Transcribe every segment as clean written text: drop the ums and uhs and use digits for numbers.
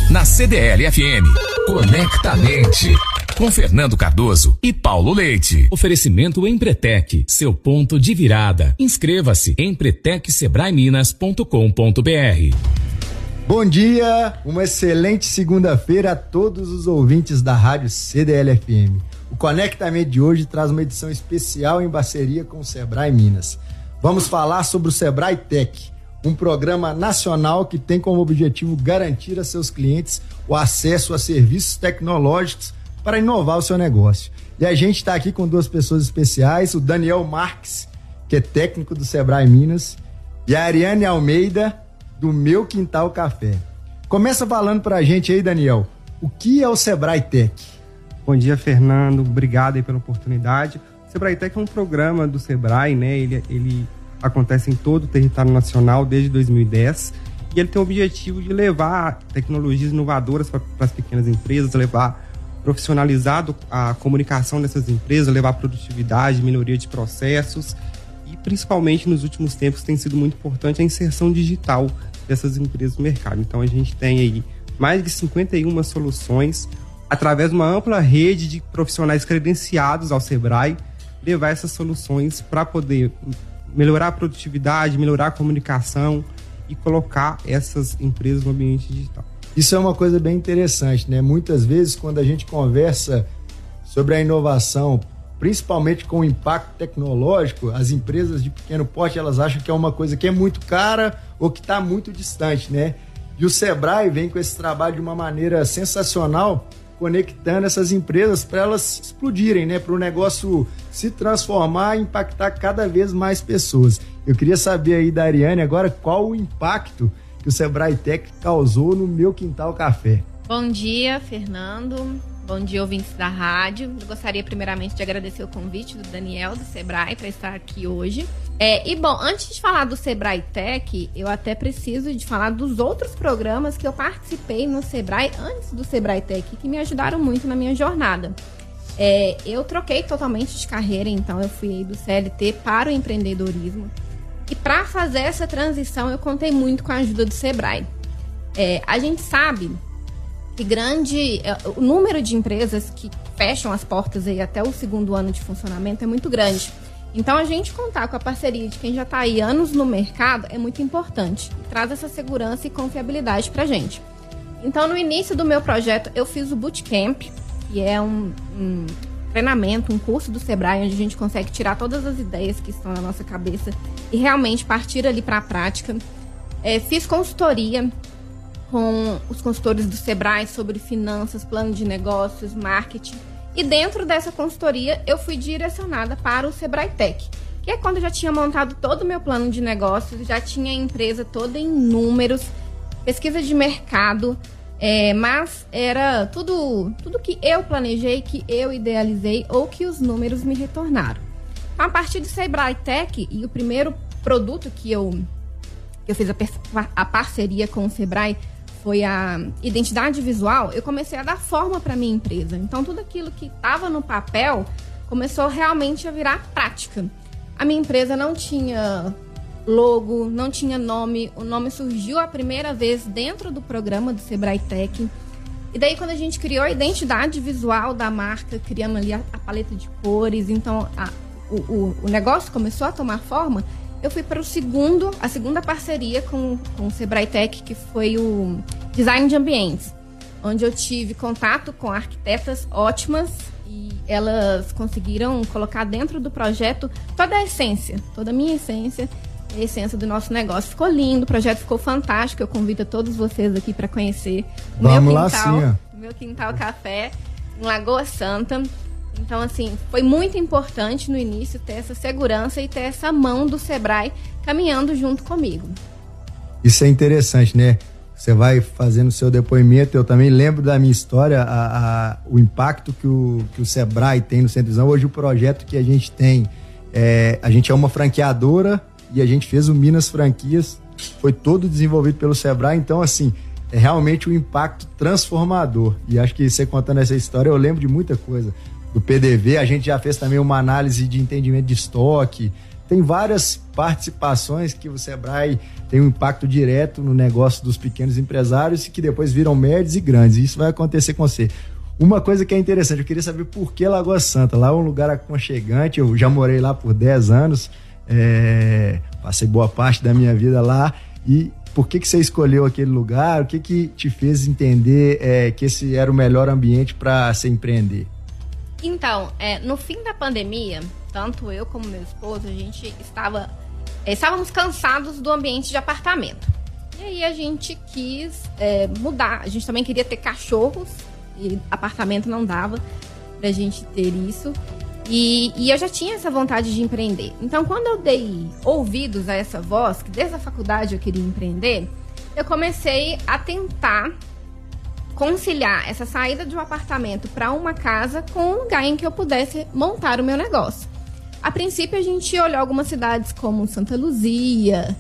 na CDL-FM. Conectamente. Com Fernando Cardoso e Paulo Leite. Oferecimento Empretec, seu ponto de virada. Inscreva-se em empretecsebraeminas.com.br. Bom dia, uma excelente segunda-feira a todos os ouvintes da rádio CDL-FM. O Conectamente de hoje traz uma edição especial em parceria com o Sebrae Minas. Vamos falar sobre o Sebrae Tech, um programa nacional que tem como objetivo garantir a seus clientes o acesso a serviços tecnológicos para inovar o seu negócio. E a gente está aqui com duas pessoas especiais, o Daniel Marques, que é técnico do Sebrae Minas, e a Ariane Almeida, do Meu Quintal Café. Começa falando para a gente aí, Daniel, o que é o Sebrae Tech? Bom dia, Fernando, obrigado aí pela oportunidade. O Sebrae Tech é um programa do Sebrae, né? Ele acontece em todo o território nacional desde 2010 e ele tem o objetivo de levar tecnologias inovadoras para as pequenas empresas, profissionalizado a comunicação dessas empresas, levar produtividade, melhoria de processos e principalmente nos últimos tempos tem sido muito importante a inserção digital dessas empresas no mercado. Então a gente tem aí mais de 51 soluções através de uma ampla rede de profissionais credenciados ao Sebrae, levar essas soluções para poder melhorar a produtividade, melhorar a comunicação e colocar essas empresas no ambiente digital. Isso é uma coisa bem interessante, né? Muitas vezes, quando a gente conversa sobre a inovação, principalmente com o impacto tecnológico, as empresas de pequeno porte, elas acham que é uma coisa que é muito cara ou que está muito distante, né? E o Sebrae vem com esse trabalho de uma maneira sensacional, conectando essas empresas para elas explodirem, né? Para o negócio se transformar e impactar cada vez mais pessoas. Eu queria saber aí da Ariane agora qual o impacto que o Sebrae Tech causou no Meu Quintal Café. Bom dia, Fernando. Bom dia, ouvintes da rádio. Eu gostaria primeiramente de agradecer o convite do Daniel, do Sebrae, para estar aqui hoje. Bom, antes de falar do Sebrae Tech, eu até preciso de falar dos outros programas que eu participei no Sebrae antes do Sebrae Tech, que me ajudaram muito na minha jornada. Eu troquei totalmente de carreira, então eu fui do CLT para o empreendedorismo. E para fazer essa transição, eu contei muito com a ajuda do Sebrae. A gente sabe que o número de empresas que fecham as portas aí até o segundo ano de funcionamento é muito grande. Então, a gente contar com a parceria de quem já está aí anos no mercado é muito importante. Traz essa segurança e confiabilidade para a gente. Então, no início do meu projeto, eu fiz o Bootcamp, que é um treinamento, um curso do Sebrae, onde a gente consegue tirar todas as ideias que estão na nossa cabeça e realmente partir ali para a prática. Fiz consultoria com os consultores do Sebrae sobre finanças, plano de negócios, marketing. E dentro dessa consultoria, eu fui direcionada para o Sebrae Tech, que é quando eu já tinha montado todo o meu plano de negócios, já tinha a empresa toda em números, pesquisa de mercado, mas era tudo que eu planejei, que eu idealizei ou que os números me retornaram. A partir do Sebrae Tech, e o primeiro produto que eu fiz a parceria com o Sebrae foi a identidade visual, eu comecei a dar forma para minha empresa. Então, tudo aquilo que estava no papel começou realmente a virar prática. A minha empresa não tinha logo, não tinha nome. O nome surgiu a primeira vez dentro do programa do Sebrae Tech. E daí, quando a gente criou a identidade visual da marca, criamos ali a paleta de cores, então o negócio começou a tomar forma. Eu fui para a segunda parceria com o Sebrae Tech, que foi o design de ambientes, onde eu tive contato com arquitetas ótimas e elas conseguiram colocar dentro do projeto toda a essência, toda a minha essência, a essência do nosso negócio. Ficou lindo, o projeto ficou fantástico. Eu convido a todos vocês aqui para conhecer o meu quintal café em Lagoa Santa. Então, assim, foi muito importante no início ter essa segurança e ter essa mão do Sebrae caminhando junto comigo. Isso é interessante, né? Você vai fazendo o seu depoimento, eu também lembro da minha história, o impacto que o Sebrae tem no Centro-Visão. Hoje o projeto que a gente tem, a gente é uma franqueadora e a gente fez o Minas Franquias, foi todo desenvolvido pelo Sebrae, então, assim, é realmente um impacto transformador. E acho que você contando essa história, eu lembro de muita coisa. Do PDV, a gente já fez também uma análise de entendimento de estoque, tem várias participações que o Sebrae tem um impacto direto no negócio dos pequenos empresários e que depois viram médios e grandes. E isso vai acontecer com você. Uma coisa que é interessante, eu queria saber por que Lagoa Santa. Lá é um lugar aconchegante, eu já morei lá por 10 anos, passei boa parte da minha vida lá. E por que você escolheu aquele lugar? O que te fez entender que esse era o melhor ambiente para se empreender? Então, no fim da pandemia, tanto eu como meu esposo, a gente estávamos cansados do ambiente de apartamento. E aí a gente quis mudar. A gente também queria ter cachorros e apartamento não dava pra gente ter isso. E eu já tinha essa vontade de empreender. Então, quando eu dei ouvidos a essa voz, que desde a faculdade eu queria empreender, eu comecei a tentar conciliar essa saída de um apartamento para uma casa com um lugar em que eu pudesse montar o meu negócio. A princípio, a gente olhou algumas cidades como Santa Luzia,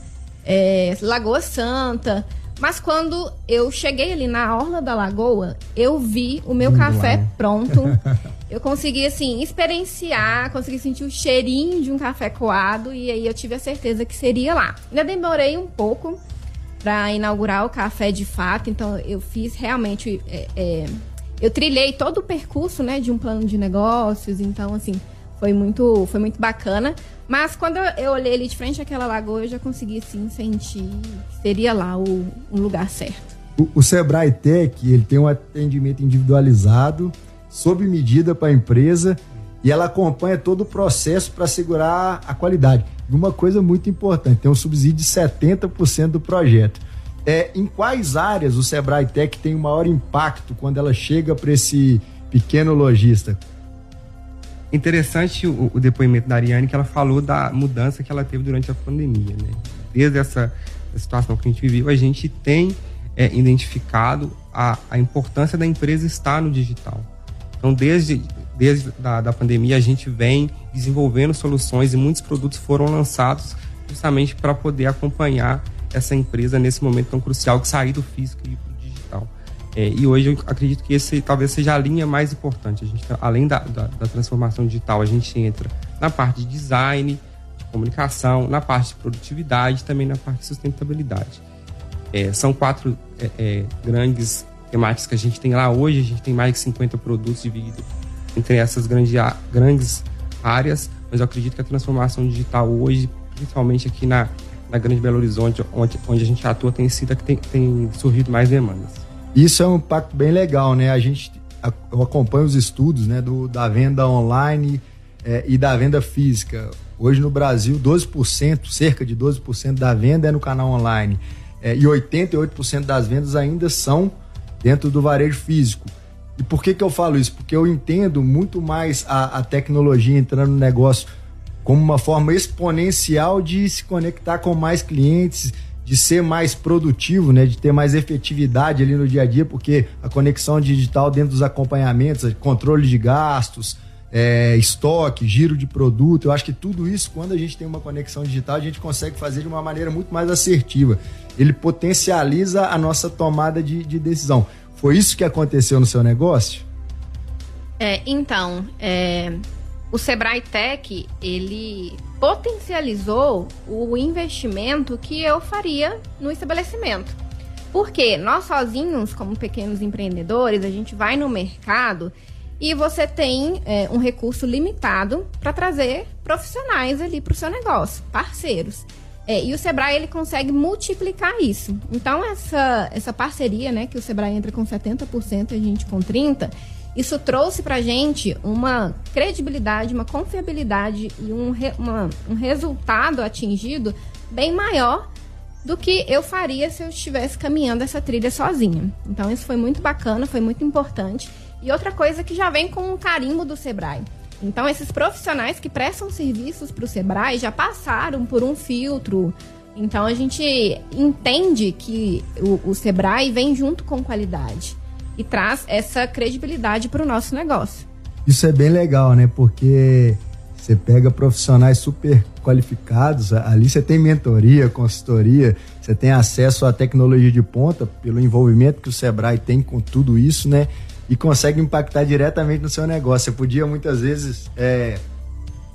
Lagoa Santa, mas quando eu cheguei ali na orla da lagoa, eu vi o meu café pronto. Eu consegui, assim, experienciar, consegui sentir o cheirinho de um café coado e aí eu tive a certeza que seria lá. Ainda demorei um pouco para inaugurar o café de fato, então eu fiz realmente... eu trilhei todo o percurso, né, de um plano de negócios, então, assim, foi muito bacana. Mas quando eu olhei ali de frente àquela lagoa, eu já consegui, sim, sentir que seria lá um lugar certo. O Sebrae Tech, ele tem um atendimento individualizado, sob medida para a empresa, e ela acompanha todo o processo para assegurar a qualidade. E uma coisa muito importante, tem um subsídio de 70% do projeto. Em quais áreas o Sebrae Tech tem o maior impacto quando ela chega para esse pequeno lojista? Interessante o depoimento da Ariane, que ela falou da mudança que ela teve durante a pandemia, né? Desde essa situação que a gente viveu, a gente tem identificado a importância da empresa estar no digital. Então, desde a pandemia, a gente vem desenvolvendo soluções e muitos produtos foram lançados justamente para poder acompanhar essa empresa nesse momento tão crucial que sair do físico e ir para o digital. E hoje eu acredito que esse talvez seja a linha mais importante. A gente, além da transformação digital, a gente entra na parte de design, de comunicação, na parte de produtividade e também na parte de sustentabilidade. São 4 grandes temáticas que a gente tem lá hoje. A gente tem mais de 50 produtos divididos entre essas grandes áreas, mas eu acredito que a transformação digital hoje, principalmente aqui na Grande Belo Horizonte, onde a gente atua, tem sido a que tem surgido mais demandas. Isso é um impacto bem legal, né? Eu acompanho os estudos, né, da venda online e da venda física. Hoje no Brasil, cerca de 12% da venda é no canal online. E 88% das vendas ainda são dentro do varejo físico. E por que eu falo isso? Porque eu entendo muito mais a tecnologia entrando no negócio como uma forma exponencial de se conectar com mais clientes, de ser mais produtivo, né, de ter mais efetividade ali no dia a dia, porque a conexão digital dentro dos acompanhamentos, controle de gastos, estoque, giro de produto, eu acho que tudo isso, quando a gente tem uma conexão digital, a gente consegue fazer de uma maneira muito mais assertiva. Ele potencializa a nossa tomada de decisão. Foi isso que aconteceu no seu negócio? O Sebrae Tech, ele potencializou o investimento que eu faria no estabelecimento. Porque nós sozinhos, como pequenos empreendedores, a gente vai no mercado e você tem um recurso limitado para trazer profissionais ali para o seu negócio, parceiros. E o Sebrae, ele consegue multiplicar isso. Então, essa parceria, né, que o Sebrae entra com 70% e a gente com 30%, isso trouxe pra gente uma credibilidade, uma confiabilidade e um resultado atingido bem maior do que eu faria se eu estivesse caminhando essa trilha sozinha. Então, isso foi muito bacana, foi muito importante. E outra coisa que já vem com o carimbo do Sebrae. Então, esses profissionais que prestam serviços para o Sebrae já passaram por um filtro. Então, a gente entende que o Sebrae vem junto com qualidade e traz essa credibilidade para o nosso negócio. Isso é bem legal, né? Porque você pega profissionais super qualificados, ali você tem mentoria, consultoria, você tem acesso à tecnologia de ponta pelo envolvimento que o Sebrae tem com tudo isso, né? E consegue impactar diretamente no seu negócio. Você podia muitas vezes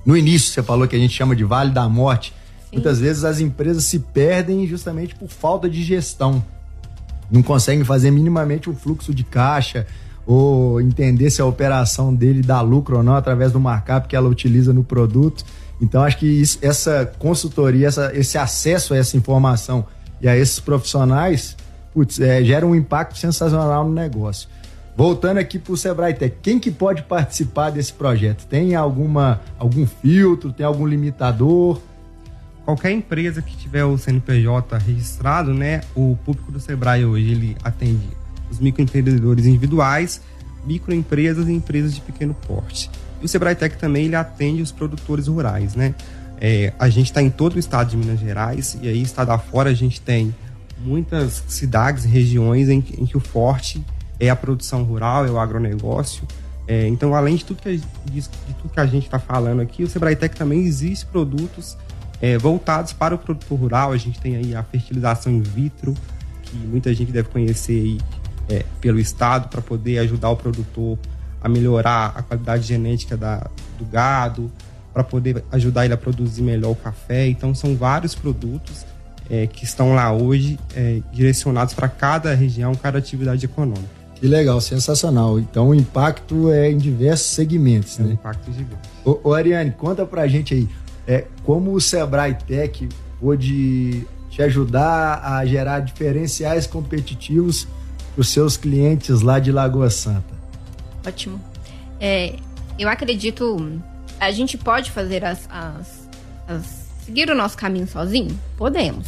No início você falou que a gente chama de Vale da Morte. Sim. Muitas vezes as empresas se perdem justamente por falta de gestão. Não conseguem fazer minimamente um fluxo de caixa ou entender se a operação dele dá lucro ou não através do markup que ela utiliza no produto. Então acho que essa consultoria, esse acesso a essa informação e a esses profissionais, gera um impacto sensacional no negócio. Voltando aqui para o Sebrae Tech, quem que pode participar desse projeto? Tem algum filtro, tem algum limitador? Qualquer empresa que tiver o CNPJ registrado, né? O público do Sebrae hoje, ele atende os microempreendedores individuais, microempresas e empresas de pequeno porte. E o Sebrae Tech também, ele atende os produtores rurais, né? A gente está em todo o estado de Minas Gerais, e aí, estado afora, a gente tem muitas cidades e regiões em que o forte é a produção rural, é o agronegócio. Então, além de tudo que a gente está falando aqui, o Sebrae Tech também existe produtos voltados para o produtor rural. A gente tem aí a fertilização in vitro, que muita gente deve conhecer aí, pelo estado, para poder ajudar o produtor a melhorar a qualidade genética do gado, para poder ajudar ele a produzir melhor o café. Então, são vários produtos que estão lá hoje, direcionados para cada região, cada atividade econômica. Que legal, sensacional. Então o impacto é em diversos segmentos, né? Um impacto gigante. Ô Ariane, conta pra gente aí, como o Sebrae Tech pôde te ajudar a gerar diferenciais competitivos para os seus clientes lá de Lagoa Santa. Ótimo. Eu acredito, a gente pode fazer seguir o nosso caminho sozinho? Podemos.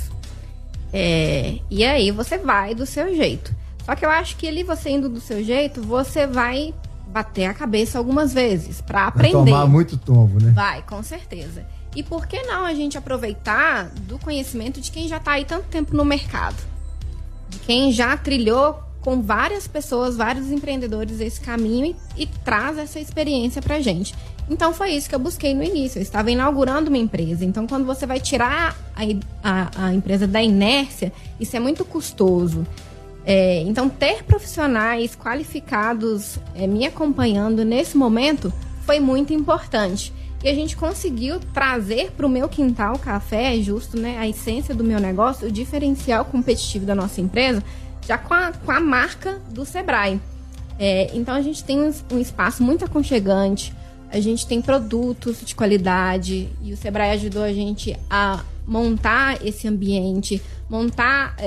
E aí você vai do seu jeito. Só que eu acho que ali você indo do seu jeito, você vai bater a cabeça algumas vezes para aprender. Vai tomar muito tombo, né? Vai, com certeza. E por que não a gente aproveitar do conhecimento de quem já está aí tanto tempo no mercado? De quem já trilhou com várias pessoas, vários empreendedores esse caminho e traz essa experiência pra gente. Então foi isso que eu busquei no início. Eu estava inaugurando uma empresa. Então quando você vai tirar a empresa da inércia, isso é muito custoso. Então ter profissionais qualificados me acompanhando nesse momento foi muito importante. E a gente conseguiu trazer para o meu quintal café, justo, né, a essência do meu negócio, o diferencial competitivo da nossa empresa, já com a marca do Sebrae. Então a gente tem um espaço muito aconchegante, a gente tem produtos de qualidade e o Sebrae ajudou a gente a montar esse ambiente, montar...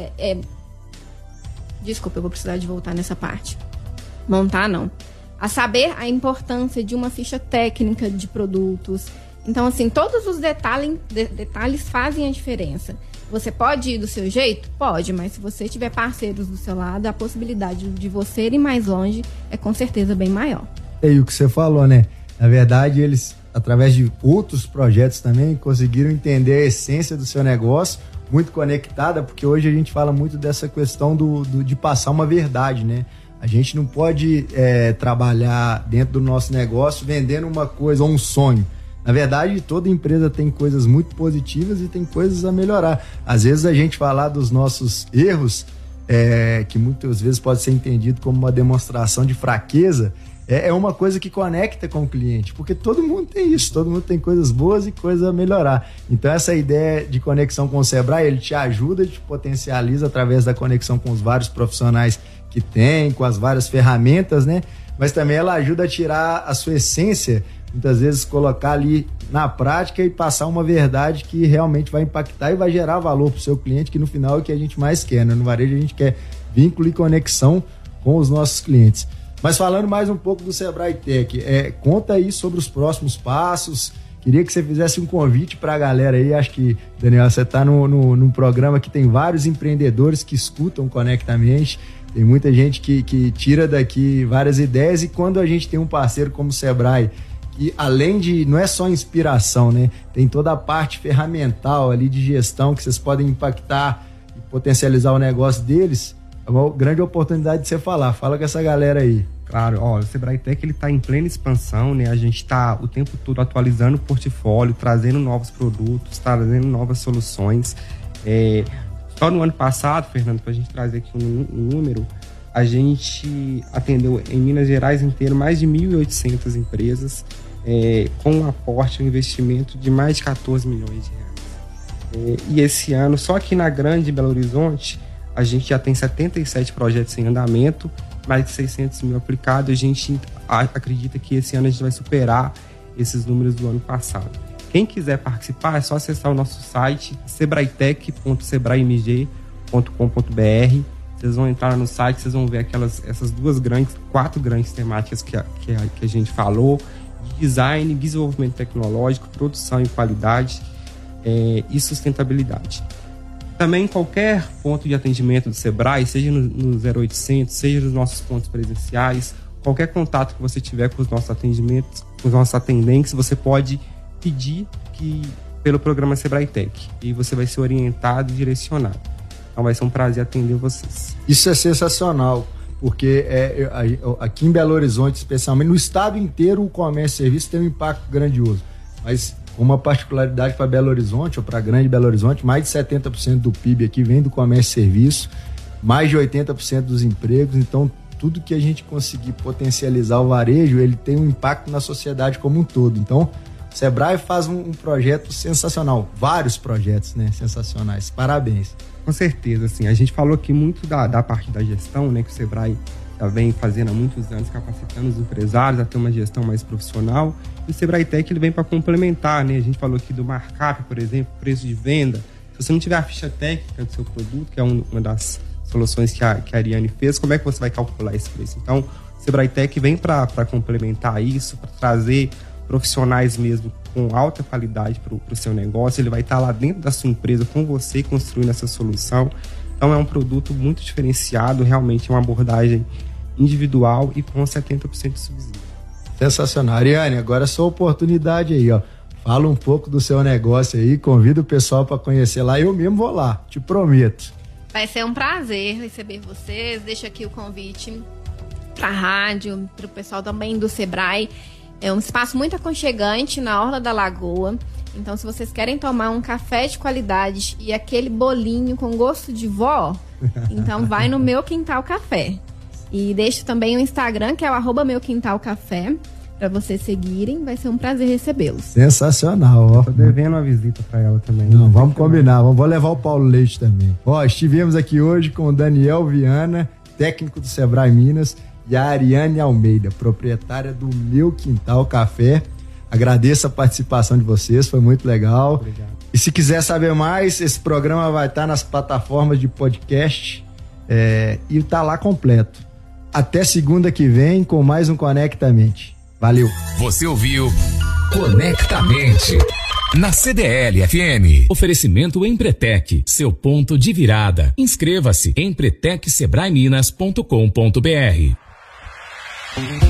Desculpa, eu vou precisar de voltar nessa parte. Montar, não. A saber a importância de uma ficha técnica de produtos. Então, assim, todos os detalhes fazem a diferença. Você pode ir do seu jeito? Pode, mas se você tiver parceiros do seu lado, a possibilidade de você ir mais longe é com certeza bem maior. E o que você falou, né? Na verdade, eles, através de outros projetos também, conseguiram entender a essência do seu negócio, muito conectada, porque hoje a gente fala muito dessa questão de passar uma verdade, né? A gente não pode trabalhar dentro do nosso negócio vendendo uma coisa ou um sonho. Na verdade, toda empresa tem coisas muito positivas e tem coisas a melhorar. Às vezes a gente falar dos nossos erros, que muitas vezes pode ser entendido como uma demonstração de fraqueza, é uma coisa que conecta com o cliente, porque todo mundo tem isso, todo mundo tem coisas boas e coisas a melhorar. Então essa ideia de conexão com o Sebrae, ele te ajuda, te potencializa através da conexão com os vários profissionais que tem, com as várias ferramentas, né? Mas também ela ajuda a tirar a sua essência, muitas vezes colocar ali na prática e passar uma verdade que realmente vai impactar e vai gerar valor para o seu cliente, que no final é o que a gente mais quer, né? No varejo a gente quer vínculo e conexão com os nossos clientes. Mas falando mais um pouco do Sebrae Tech, conta aí sobre os próximos passos. Queria que você fizesse um convite para a galera aí. Acho que, Daniel, você está num programa que tem vários empreendedores que escutam Conectamente. Tem muita gente que tira daqui várias ideias, e quando a gente tem um parceiro como o Sebrae, que além de, não é só inspiração, né? Tem toda a parte ferramental ali de gestão que vocês podem impactar e potencializar o negócio deles, é uma grande oportunidade de você falar. Fala com essa galera aí. Claro, o Sebrae Tech ele está em plena expansão, né? A gente está o tempo todo atualizando o portfólio, trazendo novos produtos, trazendo novas soluções. Só no ano passado, Fernando, para a gente trazer aqui um número, a gente atendeu em Minas Gerais inteiro mais de 1.800 empresas, com um aporte, um investimento de mais de 14 milhões de reais. E esse ano, só aqui na Grande Belo Horizonte, a gente já tem 77 projetos em andamento, mais de 600 mil aplicados. A gente acredita que esse ano a gente vai superar esses números do ano passado. Quem quiser participar, é só acessar o nosso site, sebraetech.sebraemg.com.br. Vocês vão entrar no site, vocês vão ver essas 4 grandes temáticas que a gente falou: design, desenvolvimento tecnológico, produção e qualidade e sustentabilidade. Também em qualquer ponto de atendimento do Sebrae, seja no 0800, seja nos nossos pontos presenciais, qualquer contato que você tiver com os nossos atendimentos, com os nossos atendentes, você pode pedir pelo programa Sebrae Tech, e você vai ser orientado e direcionado. Então vai ser um prazer atender vocês. Isso é sensacional, porque aqui em Belo Horizonte, especialmente no estado inteiro, o comércio e serviço tem um impacto grandioso. Mas uma particularidade para Belo Horizonte, ou para a Grande Belo Horizonte, mais de 70% do PIB aqui vem do comércio e serviço, mais de 80% dos empregos. Então, tudo que a gente conseguir potencializar o varejo, ele tem um impacto na sociedade como um todo. Então, o Sebrae faz um projeto sensacional, vários projetos, né, sensacionais. Parabéns. Com certeza, assim, a gente falou aqui muito da parte da gestão, né, que o Sebrae já vem fazendo há muitos anos, capacitando os empresários a ter uma gestão mais profissional. E o Sebrae Tech, ele vem para complementar, né? A gente falou aqui do markup, por exemplo, preço de venda. Se você não tiver a ficha técnica do seu produto, que é uma das soluções que a Ariane fez, como é que você vai calcular esse preço? Então, o Sebrae Tech vem para complementar isso, para trazer profissionais mesmo com alta qualidade para o seu negócio. Ele vai estar lá dentro da sua empresa com você, construindo essa solução. Então, é um produto muito diferenciado, realmente uma abordagem individual e com 70% de subsídio. Sensacional. Ariane, agora é a sua oportunidade aí, ó. Fala um pouco do seu negócio aí, convida o pessoal para conhecer lá. Eu mesmo vou lá, te prometo. Vai ser um prazer receber vocês. Deixo aqui o convite para a rádio, para o pessoal também do Sebrae. É um espaço muito aconchegante na Orla da Lagoa. Então, se vocês querem tomar um café de qualidade e aquele bolinho com gosto de vó, então vai no Meu Quintal Café. E deixo também o Instagram, que é o @meuquintalcafé, para vocês seguirem. Vai ser um prazer recebê-los. Sensacional, ó. Tô devendo uma visita para ela também. Não, vamos combinar. Vou levar o Paulo Leite também. Ó, estivemos aqui hoje com o Daniel Viana, técnico do Sebrae Minas, e a Ariane Almeida, proprietária do Meu Quintal Café. Agradeço a participação de vocês, foi muito legal. Obrigado. E se quiser saber mais, esse programa vai estar nas plataformas de podcast e tá lá completo. Até segunda que vem com mais um Conectamente. Valeu. Você ouviu Conectamente na CDL-FM. Oferecimento Empretec, seu ponto de virada. Inscreva-se em empretecsebraeminas.com.br.